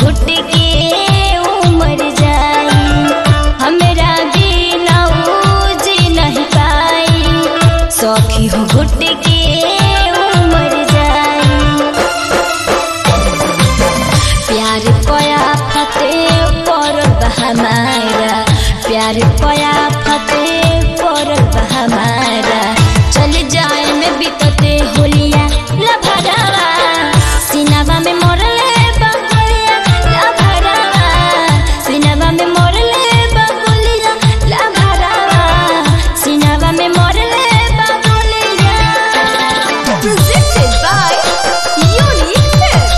घुट के उमर जाई, हमरा बिना ऊ जी नहीं पाई, सखी हो घुट के उमर जाई। प्यार पया फते पर हमारा, प्यार पया फते पर हमारा, चल जाए में बीतते होलिया लभरावा, सिनवा में मोरले बगुलिया लभरावा, सिनवा में मोरले बगुलिया लभरावा, सिनवा में मोरले बगुलिया। Presented by Unique Films।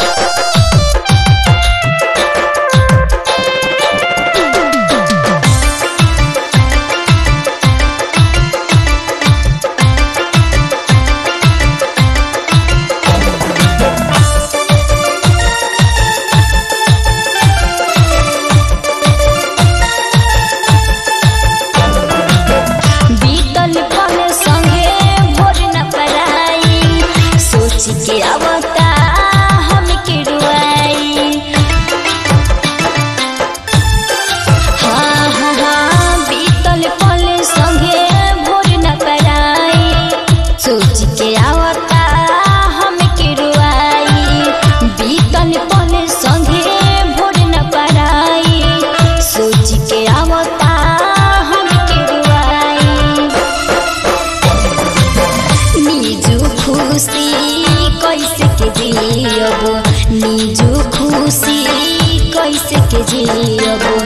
बीतल पल संगे भोर न पराई, सोच के आवता हम के रुआई। हाँ हाँ हाँ, बीतल पल संगे भोर न पराई, सोच के आवता हम के रुआई। बीतल पल संगे भोर न पराई, सोच के आवता हम के रुआई। निजु खुशी कैसे के जियब, निजु खुशी कैसे के जियब,